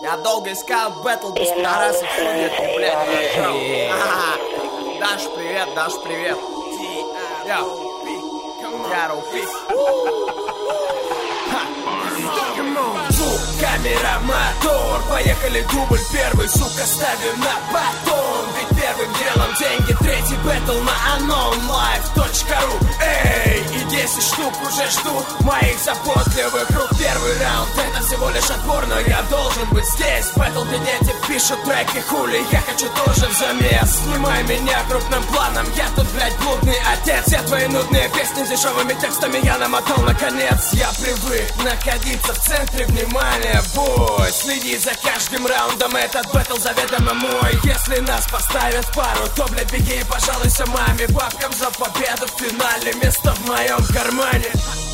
Я долго искал бэтл без пидорасов, судят, и, блядь, нашел. Даш, привет, Даш, привет. Звук, камера, мотор. Поехали, дубль первый, сука, ставим на батон. Ведь первым делом деньги, третий бэтл на anonlife.ru. Эй, и 10 штук уже ждут моих заботливых рук. Первый раунд, это всего лишь отбор, но я должен быть здесь. Бэтл, где дети пишут треки, хули, я хочу тоже в замес. Снимай меня крупным планом, я тут, блядь, блудный отец. Все твои нудные песни с дешевыми текстами я намотал наконец. Я привык находиться в центре внимания, бой. Следи за каждым раундом, этот бэтл заведомо мой. Если нас поставят в пару, то, блядь, беги и пожалуйся маме. Бабкам за победу в финале, место в моем кармане.